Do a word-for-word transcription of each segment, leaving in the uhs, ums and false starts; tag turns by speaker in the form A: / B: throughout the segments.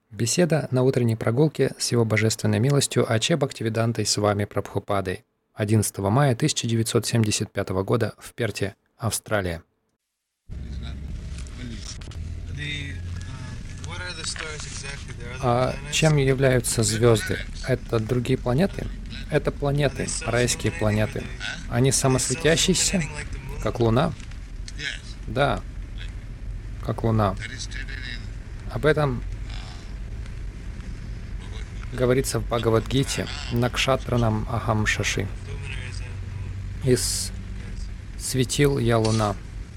A: Беседа на утренней прогулке с его божественной милостью Аче Бхактивидантой с вами Прабхупадой. одиннадцатого мая тысяча девятьсот семьдесят пятого года в Перте, Австралия. А чем являются звезды? Это другие планеты? Это планеты, райские планеты. Они самосветящиеся, как Луна? Да, как Луна. Об этом говорится в Бхагавад-гите «Накшатранам ахам шаши». Из светил я Луна.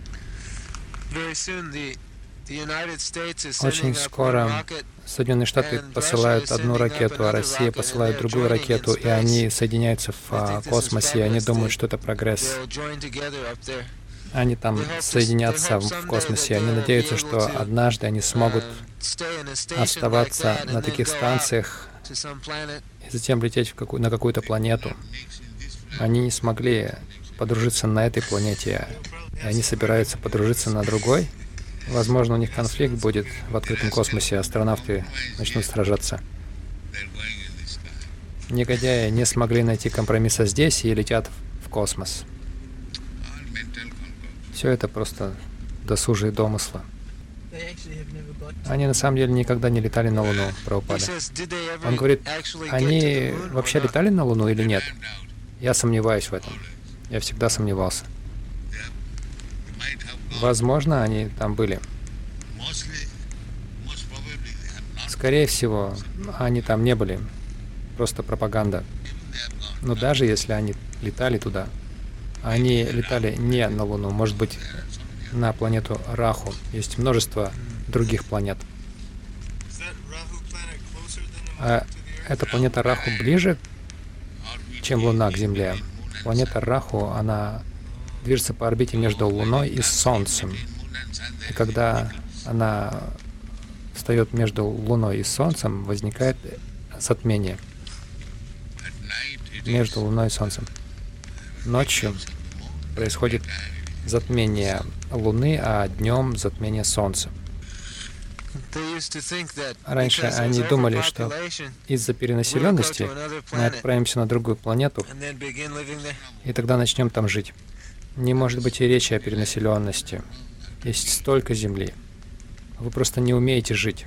A: Очень скоро Соединенные Штаты посылают одну ракету, а Россия посылает другую ракету, и они соединяются в космосе, и они думают, что это прогресс. Они там соединятся в космосе, они надеются, что однажды они смогут оставаться на таких станциях и затем лететь в какую- на какую-то планету. Они не смогли подружиться на этой планете, и они собираются подружиться на другой. Возможно, у них конфликт будет в открытом космосе, астронавты начнут сражаться. Негодяи не смогли найти компромисса здесь и летят в космос. Все это просто досужие домыслы. Они на самом деле никогда не летали на Луну, Прабхупада. Он говорит, они вообще летали на Луну или нет? Я сомневаюсь в этом. Я всегда сомневался. Возможно, они там были. Скорее всего, они там не были. Просто пропаганда. Но даже если они летали туда, они летали не на Луну, может быть, на планету Раху. Есть множество других планет. А эта планета Раху ближе, чем Луна к Земле. Планета Раху, она движется по орбите между Луной и Солнцем. И когда она встает между Луной и Солнцем, возникает затмение между Луной и Солнцем. Ночью происходит затмение Луны, а днем затмение Солнца. Раньше они думали, что из-за перенаселенности мы отправимся на другую планету, и тогда начнем там жить. Не может быть и речи о перенаселенности. Есть столько земли. Вы просто не умеете жить.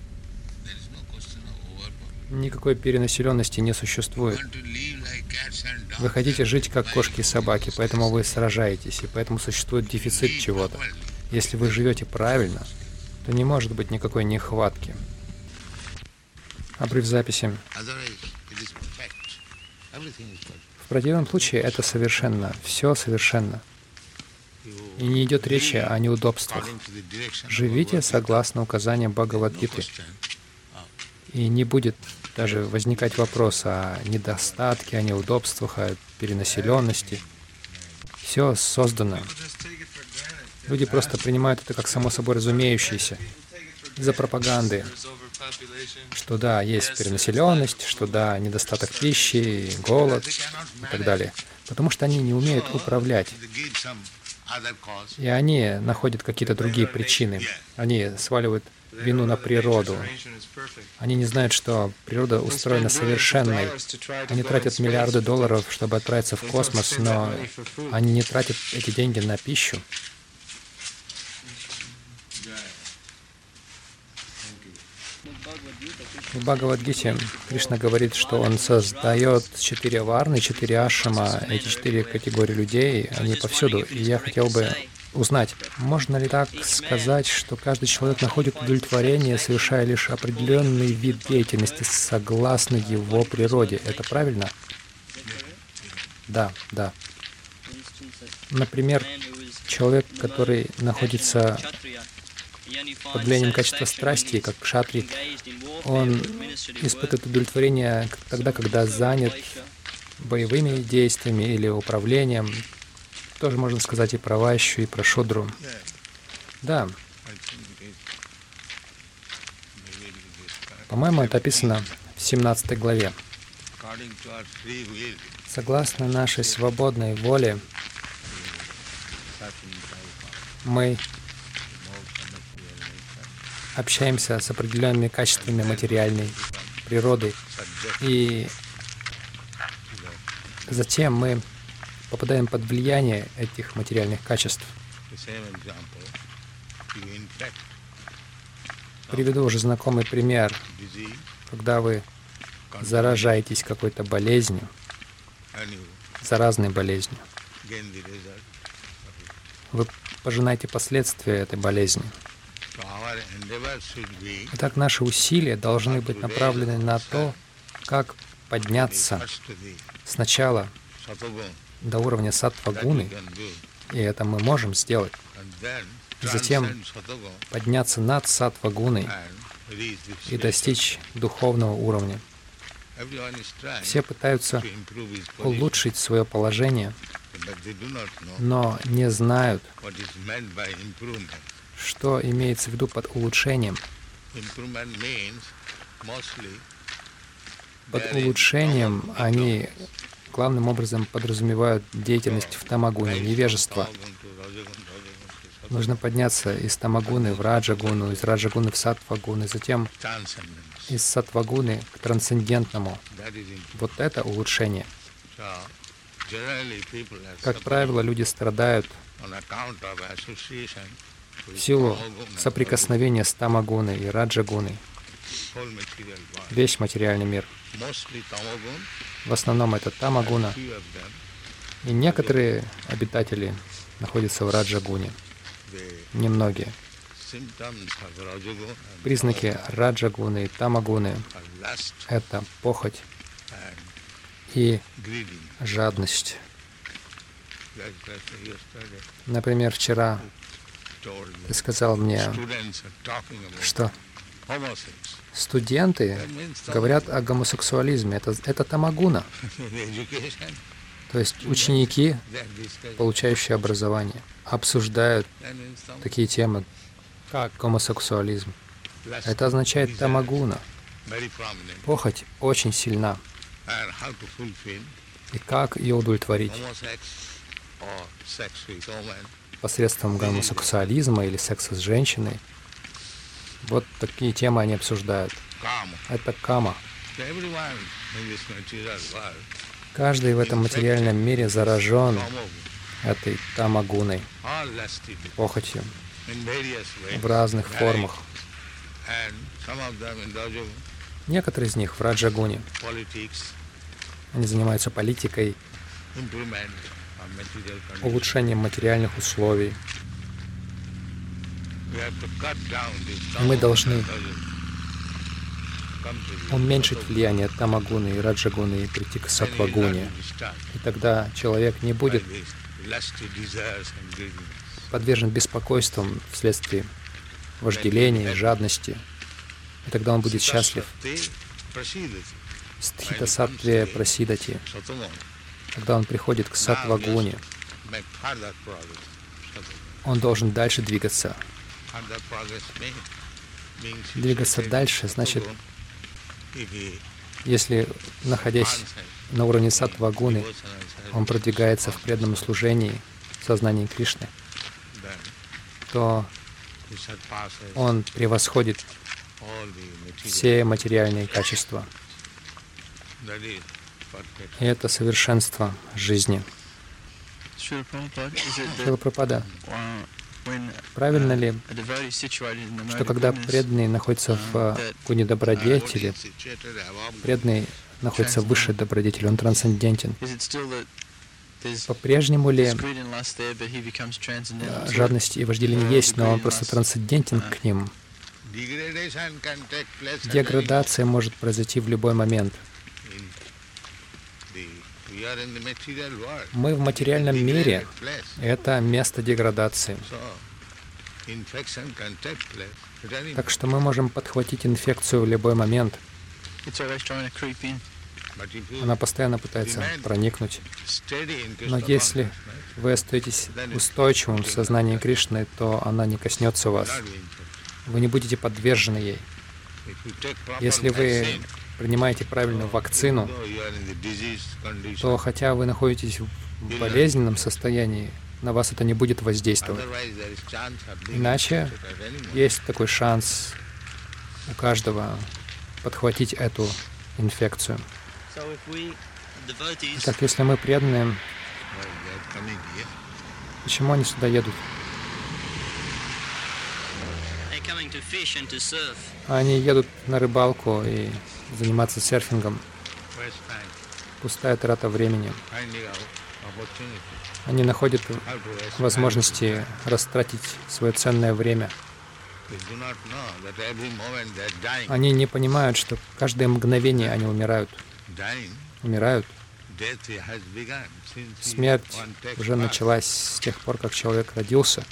A: Никакой перенаселенности не существует. Вы хотите жить как кошки и собаки, поэтому вы сражаетесь, и поэтому существует дефицит чего-то. Если вы живете правильно, то не может быть никакой нехватки. Обрыв записи. В противном случае это совершенно, все совершенно. И не идет речи о неудобствах. Живите согласно указаниям Бхагавад-гиты. И не будет даже возникать вопрос о недостатке, о неудобствах, о перенаселенности. Все создано. Люди просто принимают это как само собой разумеющееся из-за пропаганды, что да, есть перенаселенность, что да, недостаток пищи, голод и так далее. Потому что они не умеют управлять. И они находят какие-то другие причины. Они сваливают вину на природу. Они не знают, что природа устроена совершенной. Они тратят миллиарды долларов, чтобы отправиться в космос, но они не тратят эти деньги на пищу. В Бхагавад-гите Кришна говорит, что Он создает четыре варны, четыре ашрама, эти четыре категории людей, они повсюду. И я хотел бы узнать, можно ли так сказать, что каждый человек находит удовлетворение, совершая лишь определенный вид деятельности согласно его природе. Это правильно? Да, да. Например, человек, который находится под влиянием качества страсти, как кшатри, он испытывает удовлетворение тогда, когда занят боевыми действиями или управлением. Тоже можно сказать и про вайщу, и про шудру. Да. По-моему, это описано в семнадцатой главе. Согласно нашей свободной воле, мы общаемся с определенными качествами материальной природы, и затем мы попадаем под влияние этих материальных качеств. Приведу уже знакомый пример. Когда вы заражаетесь какой-то болезнью, заразной болезнью, вы пожинаете последствия этой болезни. Итак, наши усилия должны быть направлены на то, как подняться сначала до уровня саттва-гуны, и это мы можем сделать, и затем подняться над саттва-гуной и достичь духовного уровня. Все пытаются улучшить свое положение, но не знают, что имеется в виду под улучшением. Под улучшением они главным образом подразумевают деятельность в тамагуне, невежество. Нужно подняться из тамагуны в раджагуну, из раджагуны в саттвагуну, затем из саттвагуны к трансцендентному. Вот это улучшение. Как правило, люди страдают в силу соприкосновения с тамагуной и раджагуной. Весь материальный мир. В основном это тамагуна. И некоторые обитатели находятся в раджагуне. Немногие. Признаки раджагуны и тамагуны — это похоть и жадность. Например, вчера ты сказал мне, что студенты говорят о гомосексуализме. Это, это тамагуна. То есть ученики, получающие образование, обсуждают такие темы, как гомосексуализм. Это означает тамагуна. Похоть очень сильна. И как ее удовлетворить? Посредством гомосексуализма или секса с женщиной. Вот такие темы они обсуждают. Это кама. Каждый в этом материальном мире заражен этой тамагуной, похотью, в разных формах. Некоторые из них в раджагуне. Они занимаются политикой, улучшением материальных условий. И мы должны уменьшить влияние тамагуны и раджагуны и прийти к саттвагуне. И тогда человек не будет подвержен беспокойствам вследствие вожделения, жадности. И тогда он будет счастлив. Стхита саттве прасидати. Когда он приходит к саттвагуне, он должен дальше двигаться. Двигаться дальше, значит, если, находясь на уровне саттвагуны, он продвигается в преданном служении, в сознании Кришны, то он превосходит все материальные качества. И это совершенство жизни. Шрила Прабхупада, правильно ли, что когда преданный находится в гуне добродетели, преданный находится в высшей добродетели, он трансцендентен? По-прежнему ли жадность и вожделение есть, но он просто трансцендентен к ним? Деградация может произойти в любой момент. Мы в материальном мире — это место деградации. Так что мы можем подхватить инфекцию в любой момент. Она постоянно пытается проникнуть. Но если вы остаетесь устойчивым в сознании Кришны, то она не коснется вас. Вы не будете подвержены ей. Если вы принимаете правильную вакцину, то хотя вы находитесь в болезненном состоянии, на вас это не будет воздействовать. Иначе есть такой шанс у каждого подхватить эту инфекцию. Так, если мы преданные, почему они сюда едут? Они едут на рыбалку и заниматься серфингом. Пустая трата времени. Они находят возможности растратить свое ценное время. Они не понимают, что каждое мгновение они умирают. Умирают. Смерть уже началась с тех пор, как человек родился.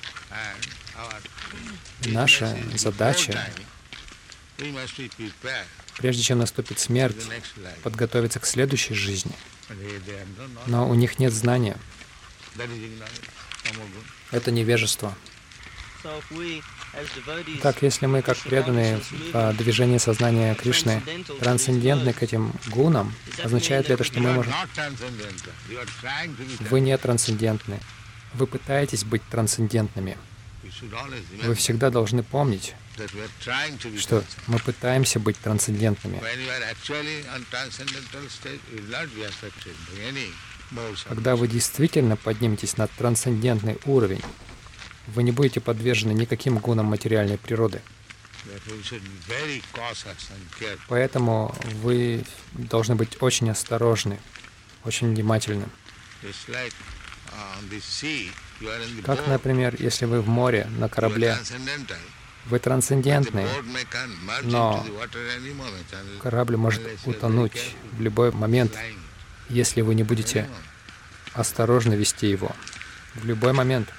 A: Наша задача, прежде чем наступит смерть, подготовиться к следующей жизни. Но у них нет знания. Это невежество. Так, если мы, как преданные по движению сознания Кришны, трансцендентны к этим гунам, означает ли это, что мы можем... Вы не трансцендентны. Вы пытаетесь быть трансцендентными. Вы всегда должны помнить, что мы пытаемся быть трансцендентными. Когда вы действительно подниметесь на трансцендентный уровень, вы не будете подвержены никаким гунам материальной природы. Поэтому вы должны быть очень осторожны, очень внимательны. Как, например, если вы в море, на корабле, вы трансцендентны, но корабль может утонуть в любой момент, если вы не будете осторожно вести его. В любой момент.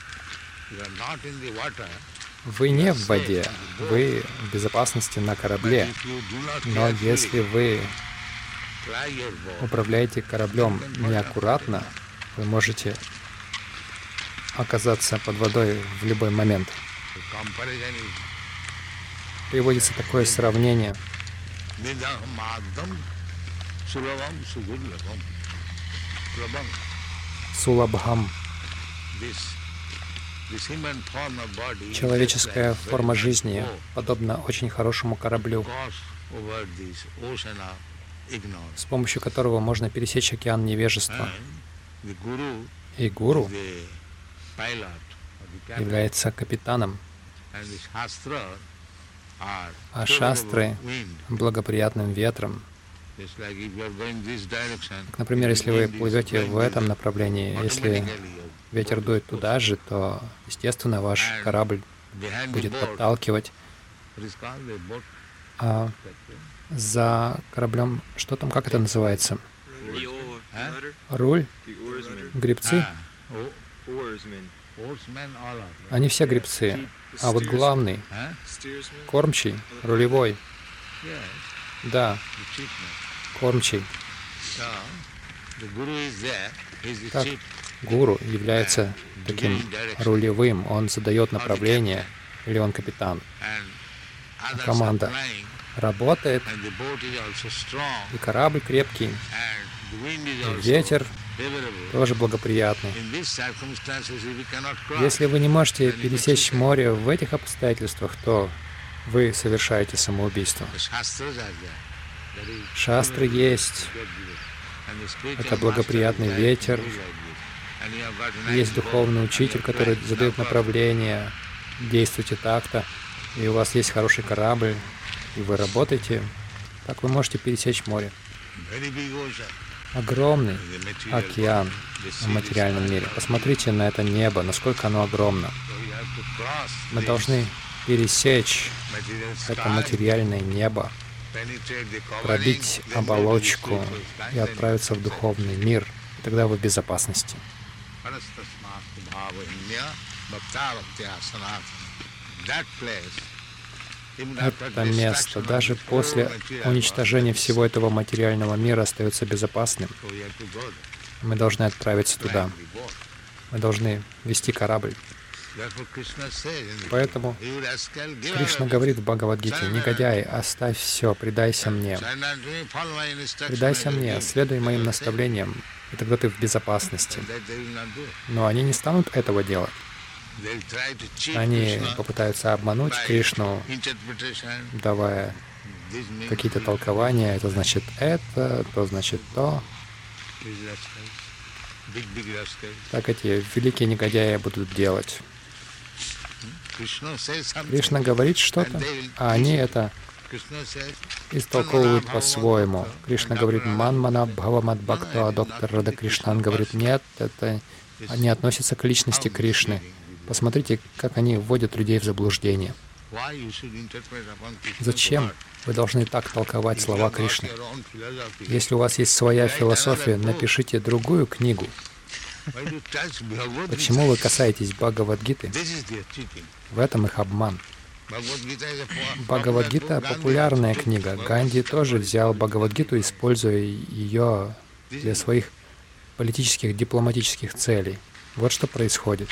A: Вы не в воде, вы в безопасности на корабле. Но если вы управляете кораблем неаккуратно, вы можете оказаться под водой в любой момент. Приводится такое сравнение. Сулабхам. Человеческая форма жизни подобна очень хорошему кораблю, с помощью которого можно пересечь океан невежества. И гуру является капитаном, а шастры — благоприятным ветром. Например, если вы плывете в этом направлении, если ветер дует туда же, то, естественно, ваш корабль будет подталкивать. А за кораблем, что там, как это называется? Руль? Гребцы? Они все гребцы. А вот главный, кормчий, рулевой. Да, кормчий. Так, гуру является таким рулевым. Он задает направление, или он капитан. А команда работает, и корабль крепкий, и ветер тоже благоприятный. Если вы не можете пересечь море в этих обстоятельствах, то вы совершаете самоубийство. Шастры есть. Это благоприятный ветер. Есть духовный учитель, который задает направление. Действуйте так-то. И у вас есть хороший корабль, и вы работаете. Так вы можете пересечь море. Огромный океан в материальном мире. Посмотрите на это небо, насколько оно огромно. Мы должны пересечь это материальное небо, пробить оболочку и отправиться в духовный мир. И тогда вы в безопасности. Это место, даже после уничтожения всего этого материального мира, остается безопасным. Мы должны отправиться туда. Мы должны вести корабль. Поэтому Кришна говорит в Бхагавад-гите: «Негодяй, оставь все, предайся мне. Предайся мне, следуй моим наставлениям, и тогда ты в безопасности». Но они не станут этого делать. Они попытаются обмануть Кришну, давая какие-то толкования. Это значит это, то значит то. Так эти великие негодяи будут делать. Кришна говорит что-то, а они это истолковывают по-своему. Кришна говорит «Манмана Бхавамад Бхакта», а доктор Рада Кришнан говорит «Нет, это не относится к личности Кришны». Посмотрите, как они вводят людей в заблуждение. Зачем вы должны так толковать слова Кришны? Если у вас есть своя философия, напишите другую книгу. Почему вы касаетесь Бхагавад-гиты? В этом их обман. Бхагавад-гита — популярная книга. Ганди тоже взял Бхагавад-гиту, используя ее для своих политических, дипломатических целей. Вот что происходит.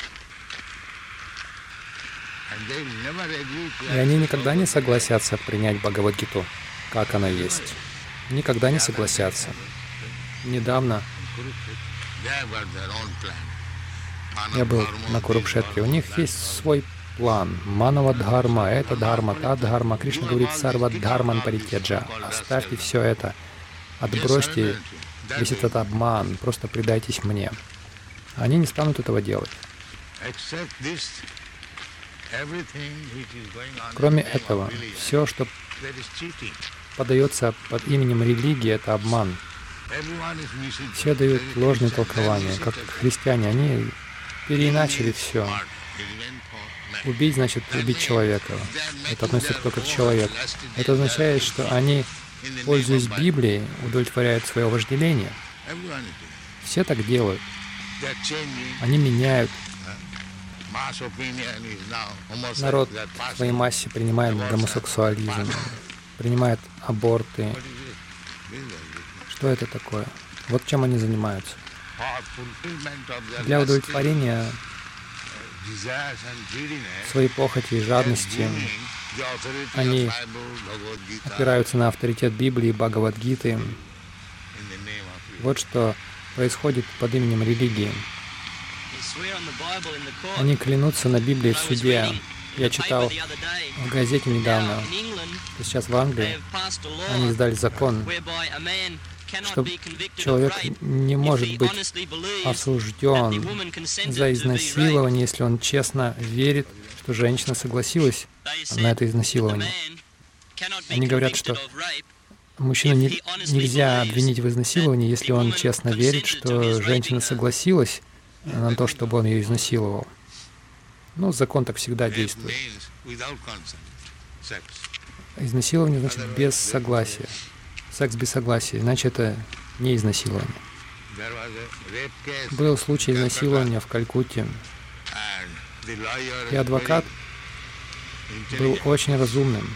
A: И они никогда не согласятся принять Бхагавад-гиту, как она есть. Никогда не согласятся. Недавно я был на Курукшетре. У них есть свой план. Манава дхарма, это дхарма, та дхарма. Кришна говорит сарва дхарман паритяджа. Оставьте все это. Отбросьте весь этот обман. Просто предайтесь мне. Они не станут этого делать. Кроме этого, все, что подается под именем религии, это обман. Все дают ложные толкования, как христиане. Они переиначили все. Убить значит убить человека. Это относится только к человеку. Это означает, что они, пользуясь Библией, удовлетворяют свое вожделение. Все так делают. Они меняют. Народ в своей массе принимает гомосексуализм, принимает аборты. Что это такое? Вот чем они занимаются. Для удовлетворения своей похоти и жадности они опираются на авторитет Библии, Бхагавад-гиты. Вот что происходит под именем религии. Они клянутся на Библии в суде. Я читал в газете недавно, сейчас в Англии, они издали закон, что человек не может быть осужден за изнасилование, если он честно верит, что женщина согласилась на это изнасилование. Они говорят, что мужчину не, нельзя обвинить в изнасиловании, если он честно верит, что женщина согласилась на то, чтобы он ее изнасиловал. Ну, закон так всегда действует. Изнасилование значит без согласия. Секс без согласия, иначе это не изнасилование. Был случай изнасилования в Калькутте. И адвокат был очень разумным.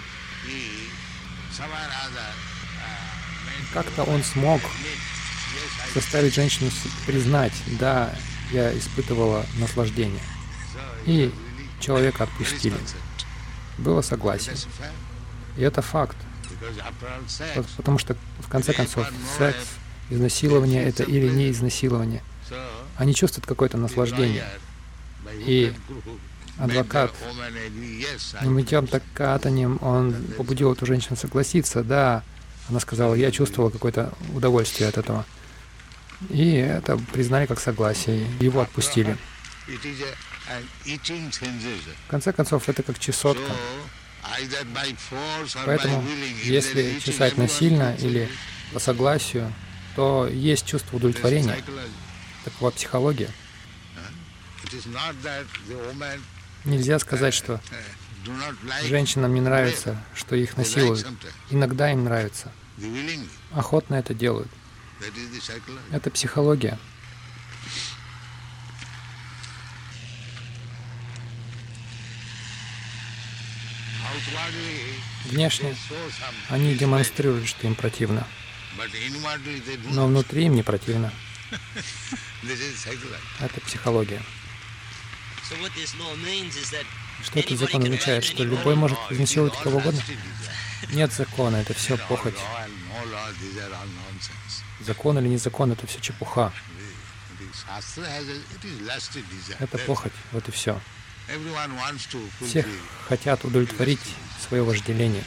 A: Как-то он смог заставить женщину признать, да, я испытывала наслаждение. И человека отпустили. Было согласие. И это факт. Потому что, в конце концов, секс, изнасилование — это или не изнасилование. Они чувствуют какое-то наслаждение. И адвокат мытьем так катанием, он побудил эту женщину согласиться. Да, она сказала, я чувствовала какое-то удовольствие от этого. И это признали как согласие. Его отпустили. В конце концов, это как чесотка. Поэтому, если чесать насильно или по согласию, то есть чувство удовлетворения. Такова психология. Нельзя сказать, что женщинам не нравится, что их насилуют. Иногда им нравится. Охотно это делают. Это психология. Внешне они демонстрируют, что им противно. Но внутри им не противно. Это психология. Что этот закон означает? Что любой может изнасиловать кого угодно? Нет закона, это все похоть. Закон или не закон, это все чепуха. Это похоть, вот и все. Все хотят удовлетворить свое вожделение.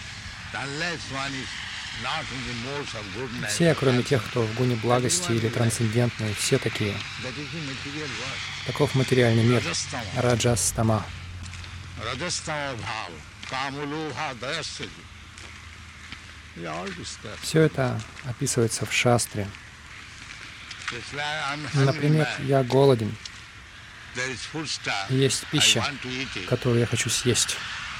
A: Все, кроме тех, кто в гуне благости или трансцендентные, все такие. Таков материальный мир. Раджастама. Все это описывается в шастре. Например, я голоден. Есть пища, которую я хочу съесть.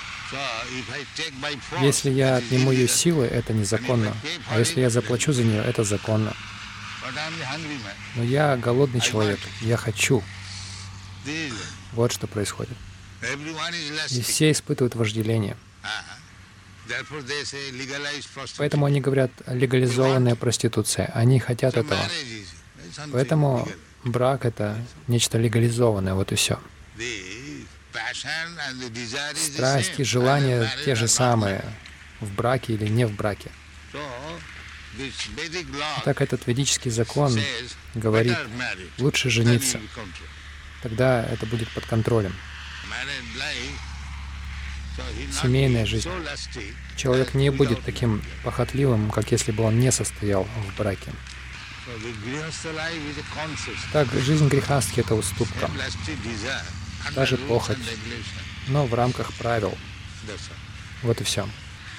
A: Если я отниму ее силы, это незаконно. А если я заплачу за нее, это законно. Но я голодный человек. Я хочу. Вот что происходит. И все испытывают вожделение. Поэтому они говорят легализованная проституция. Они хотят этого. Поэтому брак — это нечто легализованное, вот и все. Страсть и желания те же самые в браке или не в браке. Так этот ведический закон говорит, лучше жениться. Тогда это будет под контролем. Семейная жизнь. Человек не будет таким похотливым, как если бы он не состоял в браке. Так, жизнь грехастхи — это уступка, даже похоть, но в рамках правил. Вот и все.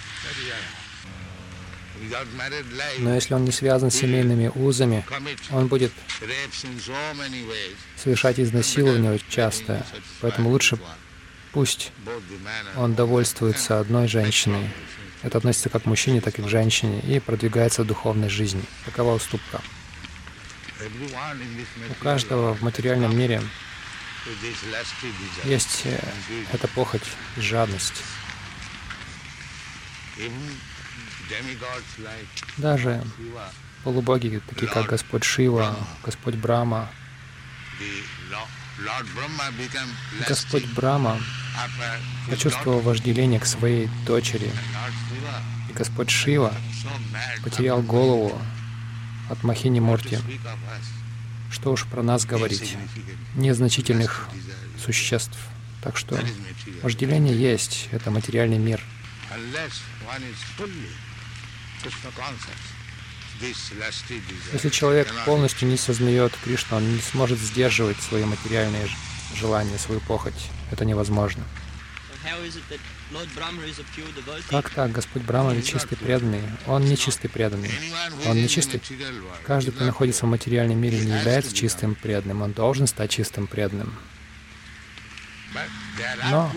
A: Но если он не связан с семейными узами, он будет совершать изнасилование часто. Поэтому лучше пусть он довольствуется одной женщиной. Это относится как к мужчине, так и к женщине, и продвигается в духовной жизни. Такова уступка. У каждого в материальном мире есть эта похоть и жадность. Даже полубоги, такие как Господь Шива, Господь Брахма. Господь Брахма почувствовал вожделение к своей дочери. И Господь Шива потерял голову от Махини Мурти. Что уж про нас говорить, незначительных существ. Так что вожделение есть, это материальный мир. Если человек полностью не сознает Кришну, он не сможет сдерживать свои материальные желания, свою похоть. Это невозможно. Как так? Господь Брахма ведь чистый преданный. Он не чистый преданный. Он не чистый. Каждый, кто находится в материальном мире, не является чистым преданным. Он должен стать чистым преданным. Но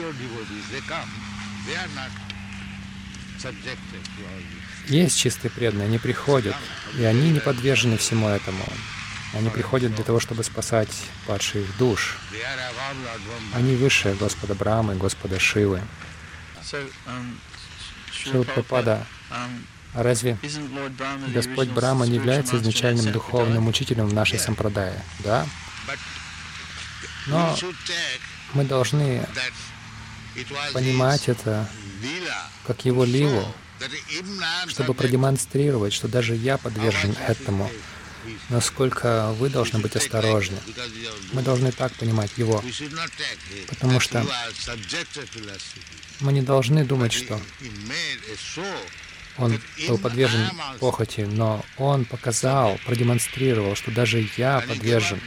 A: есть чистые преданные, они приходят, и они не подвержены всему этому. Они приходят для того, чтобы спасать падших душ. Они выше Господа Брахмы, Господа Шивы. Шрила Прабхупада, а разве Господь Брахма не является изначальным духовным учителем в нашей сампрадае? Да. Но мы должны понимать это как его лилу, чтобы продемонстрировать, что даже я подвержен этому. Насколько вы должны быть осторожны. Мы должны так понимать его, потому что мы не должны думать, что он был подвержен похоти, но он показал, продемонстрировал, что даже я подвержен.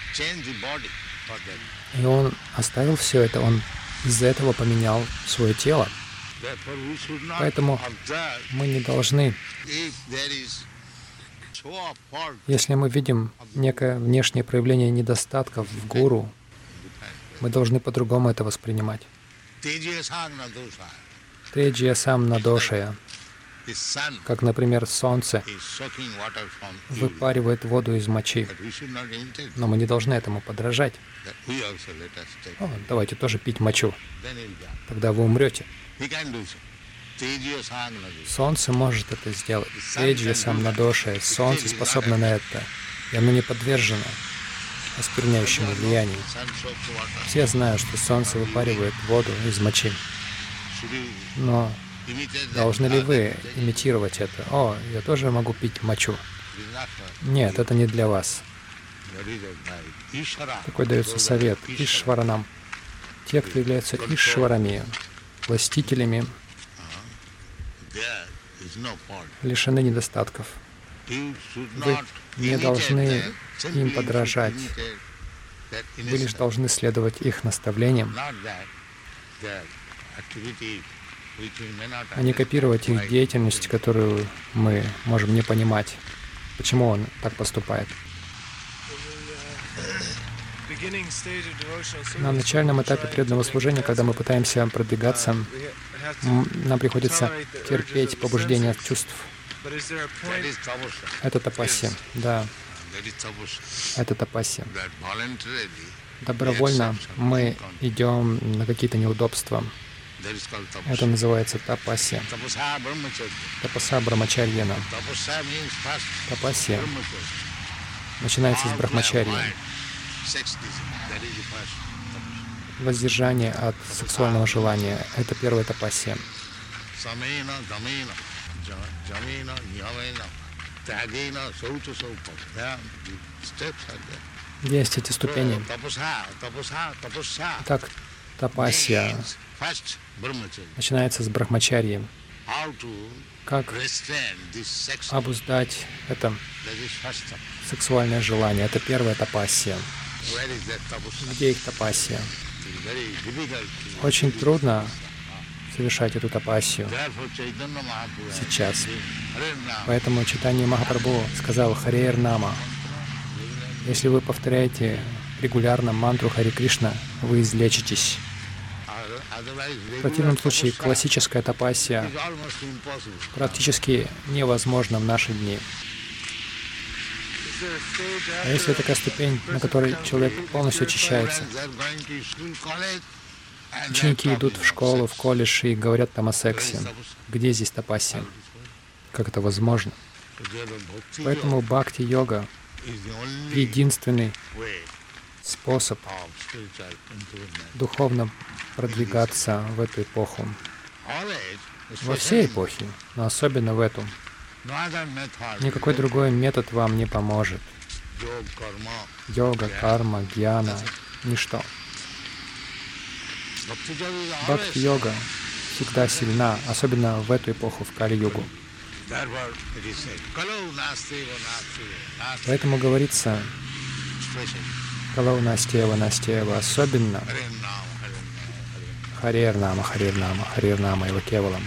A: И он оставил все это, он из-за этого поменял свое тело. Поэтому мы не должны, если мы видим некое внешнее проявление недостатков в гуру, мы должны по-другому это воспринимать. Теджия самна дошая, как, например, солнце выпаривает воду из мочи. Но мы не должны этому подражать. О, давайте тоже пить мочу. Тогда вы умрете. Солнце может это сделать. Теджия самна дошая. Солнце способно на это. И оно не подвержено оскверняющему влиянию. Все знают, что солнце выпаривает воду из мочи. Но должны ли вы имитировать это? О, я тоже могу пить мочу. Нет, это не для вас. Такой дается совет Ишваранам. те, кто являются ишварами, властителями, лишены недостатков. Вы не должны им подражать. Вы лишь должны следовать их наставлениям, а не копировать их деятельность, которую мы можем не понимать, почему он так поступает. На начальном этапе преданного служения, когда мы пытаемся продвигаться, нам приходится терпеть побуждение чувств. Это тапасия, да. Это тапасия. Добровольно мы идем на какие-то неудобства. Это называется тапасия. Тапаса брамачарьяна. Тапасия начинается с брахмачарьи. Воздержание от сексуального желания — это первая тапасия. Есть эти ступени. Так, тапасия начинается с брахмачарьи. Как обуздать это сексуальное желание? Это первая тапасия. Где их тапасия? Очень трудно совершать эту тапасию сейчас. Поэтому Чайтанья Махапрабху сказал Харейр Нама. Если вы повторяете регулярно мантру Хари Кришна, вы излечитесь. В противном случае классическая тапасия практически невозможна в наши дни. А если такая ступень, на которой человек полностью очищается, ученики идут в школу, в колледж и говорят там о сексе. Где здесь тапасия? Как это возможно? Поэтому бхакти-йога — единственный способ духовно продвигаться в эту эпоху. Во все эпохи, но особенно в эту. Никакой другой метод вам не поможет. Йога, карма, гьяна — ничто. Бхакти-йога всегда сильна, особенно в эту эпоху, в Кали-югу. Поэтому говорится «Калау настева настева», особенно «Харейр Нама, Харейр Нама, Харейр Нама Эва Кевалам».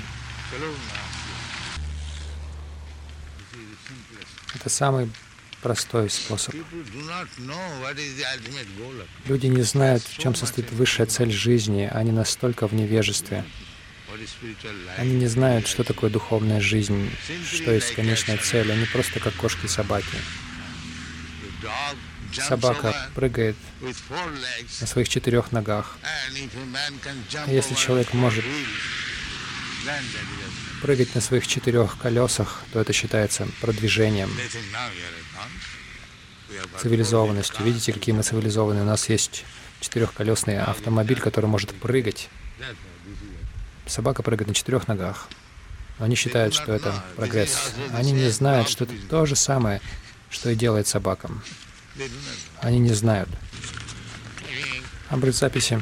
A: Это самый простой способ. Люди не знают, в чем состоит высшая цель жизни, они настолько в невежестве. Они не знают, что такое духовная жизнь, что есть конечная цель. Они просто как кошки и собаки. Собака прыгает на своих четырех ногах. И если человек может прыгать на своих четырех колесах, то это считается продвижением, цивилизованностью. Видите, какие мы цивилизованные? У нас есть четырехколесный автомобиль, который может прыгать. Собака прыгает на четырех ногах. Но они считают, что это прогресс. Они не знают, что это то же самое, что и делает собака. Они не знают. Обрыв записи.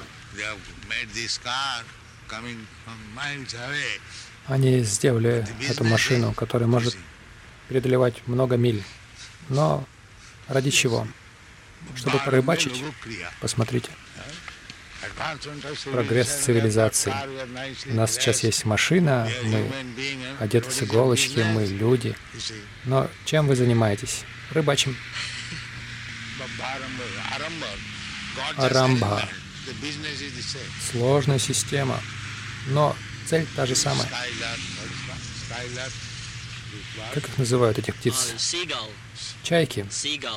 A: Они сделали эту машину, которая может преодолевать много миль. Но ради чего? Чтобы порыбачить? Посмотрите. Прогресс цивилизации. У нас сейчас есть машина, мы одеты с иголочки, мы люди. Но чем вы занимаетесь? Рыбачим. Арамбха. Сложная система. Но цель та же самая. Как их называют, этих птиц? Чайки.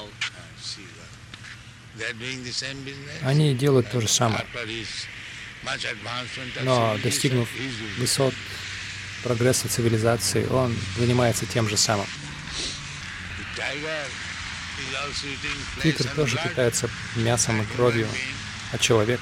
A: Они делают то же самое. Но достигнув высот прогресса цивилизации, он занимается тем же самым. Тигр тоже питается мясом и кровью, а человек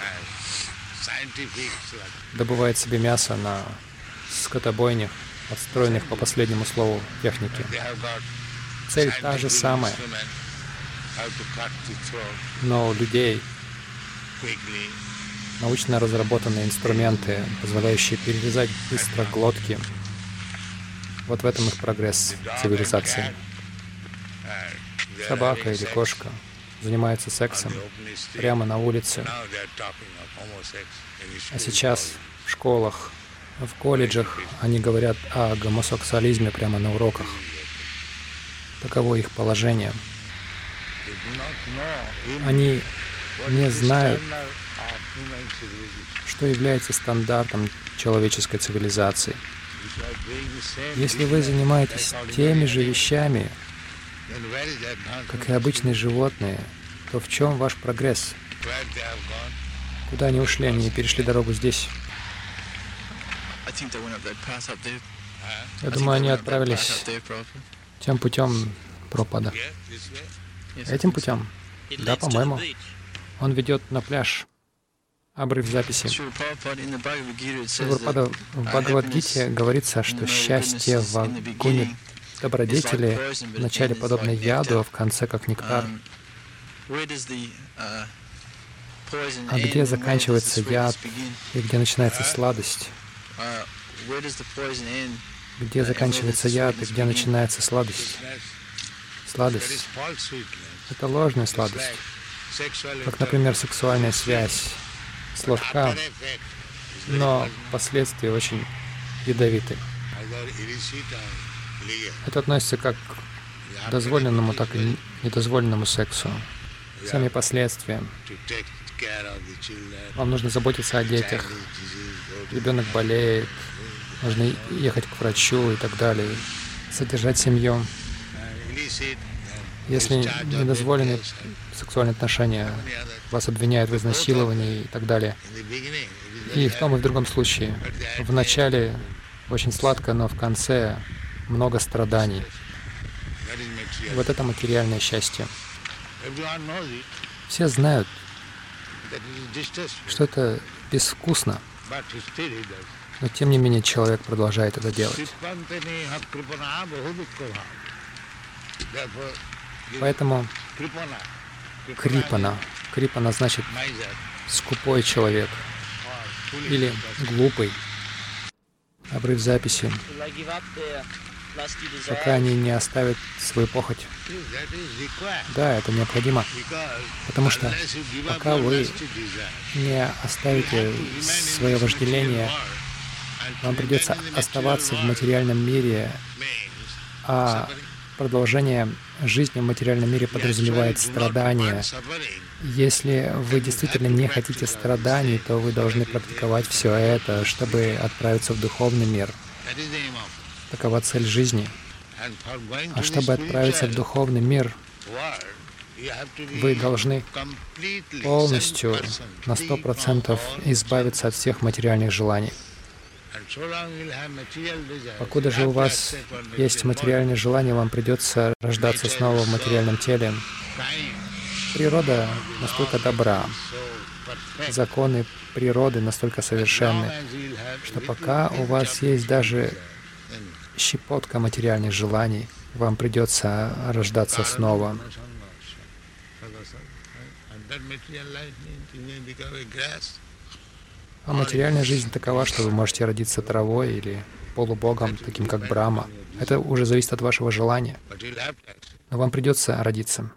A: добывает себе мясо на скотобойнях, отстроенных по последнему слову техники. Цель та же самая. Но у людей научно разработанные инструменты, позволяющие перерезать быстро глотки. Вот в этом их прогресс цивилизации. Собака или кошка занимается сексом прямо на улице. А сейчас в школах, в колледжах они говорят о гомосексуализме прямо на уроках. Таково их положение. Они не знают, что является стандартом человеческой цивилизации. Если вы занимаетесь теми же вещами, как и обычные животные, то в чем ваш прогресс? Куда они ушли? Они перешли дорогу здесь. Я думаю, они отправились тем путем пропада. Этим путем? Да, по-моему. Он ведет на пляж. Обрыв записи. Прабхупада в Бхагавад-гите говорится, что счастье в гуне добродетели в начале подобно яду, а в конце как нектар. А где заканчивается яд и где начинается сладость? Где заканчивается яд и где начинается сладость? Сладость — это ложная сладость. Как, например, сексуальная связь. Сладка, но последствия очень ядовиты. Это относится как к дозволенному, так и недозволенному сексу. Сами последствия. Вам нужно заботиться о детях. Ребенок болеет, нужно ехать к врачу и так далее. Содержать семью. Если недозволены сексуальные отношения, вас обвиняют в изнасиловании и так далее. И в том и в другом случае. В начале очень сладко, но в конце много страданий. Вот это материальное счастье. Все знают, что это безвкусно, но тем не менее человек продолжает это делать. Поэтому крипана. Крипана значит скупой человек или глупый. Обрыв записи. Пока они не оставят свою похоть. Да, это необходимо. Потому что пока вы не оставите свое вожделение, вам придется оставаться в материальном мире, а продолжение жизни в материальном мире подразумевает страдания. Если вы действительно не хотите страданий, то вы должны практиковать все это, чтобы отправиться в духовный мир. Такова цель жизни. А чтобы отправиться в духовный мир, вы должны полностью, на сто процентов избавиться от всех материальных желаний. Покуда же у вас есть материальные желания, вам придется рождаться снова в материальном теле. Природа настолько добра, законы природы настолько совершенны, что пока у вас есть даже щепотка материальных желаний, вам придется рождаться снова. А материальная жизнь такова, что вы можете родиться травой или полубогом, таким как Брахма. Это уже зависит от вашего желания. Но вам придется родиться.